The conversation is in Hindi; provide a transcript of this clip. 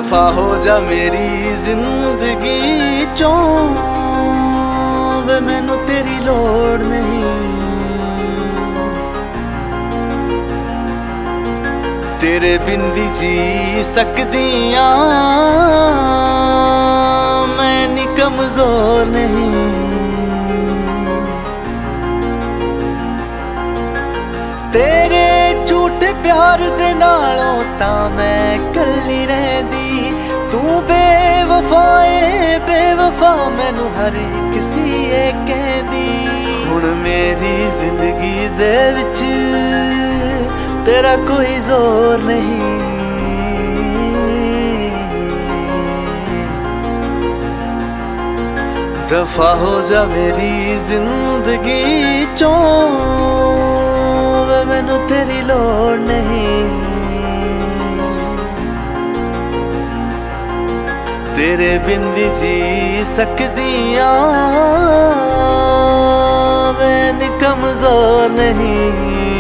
दफा हो जा मेरी जिंदगी चों वे मैनू तेरी लोड़ नहीं। तेरे बिन भी जी सकदियां मैं नी कमजोर नहीं। तेरे झूठे प्यार दे नालों तां मैं कल्ली रहंदी। तू बेवफाए बेवफा मैनू हर एक सी कहंदी। हुण मेरी जिंदगी दे विच तेरा कोई जोर नहीं। दफा हो जा मेरी जिंदगी चों मैनू तेरी लोड़ नहीं। तेरे बिन भी जी सकदियां मैं कमजोर नहीं।